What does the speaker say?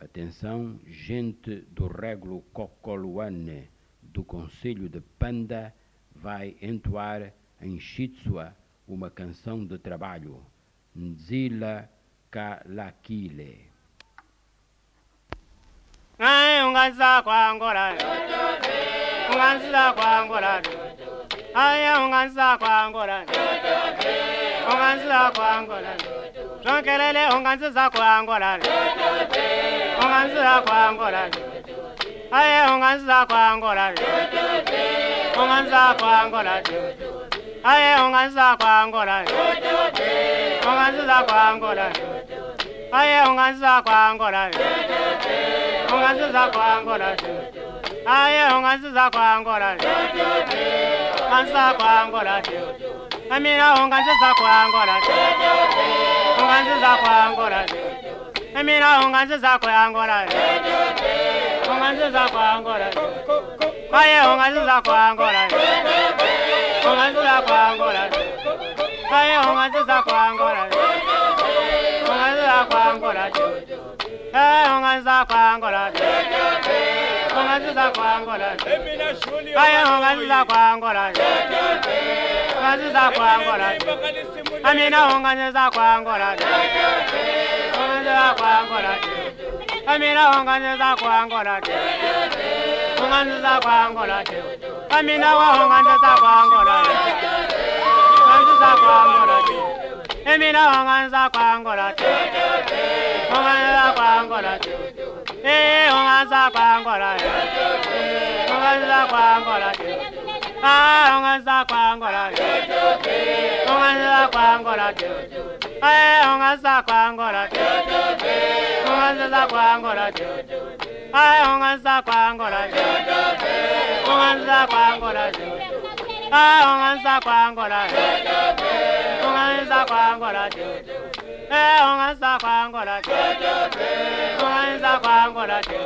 Atenção, gente do Régulo Cocoluane do Conselho de Panda vai entoar em Chitsua uma canção de trabalho. Nzila Kalakile. Unganza kwangora. Unganza kwangora. Aya unganza kwangora. Unganza kwangora. Jonkelele unganza kwangora. Unganza kwangora. Aya unganza kwangora. Unganza kwangora. Aya unganza kwangora. Unganza kwangora. Aya unganza kwangora. Unganza kwangora. Aya unganza kwangora. Unganza kwangora. Amina unganza kwangora. Unganza kwangora. Amina unganza kwangora. Unganza kwangora. Aya unganza kwangora. Unganza kwangora. Aya unganza kwangora. Unganza kwangora. Unganza kwangora. Unganza kwangora. Aya unganza kwangora. Unganza kwangora. Amina unganza kwangora. Unganza kwangora. Amina unganza kwangora. Unganza kwangora. Amina wa unganza kwangora. Unganza kwangora. Amina unganza kwangora. Unganza kwangora. Unganza kwangora. Unganza kwangora. Unganza kwangora. Unganza kwangora. Unganza kwangora. Unganza kwangora. Unganza kwangora. Unganza kwangora. Unganza kwangora. Unganza kwangora. Unganza kwangora. Unganza kwangora.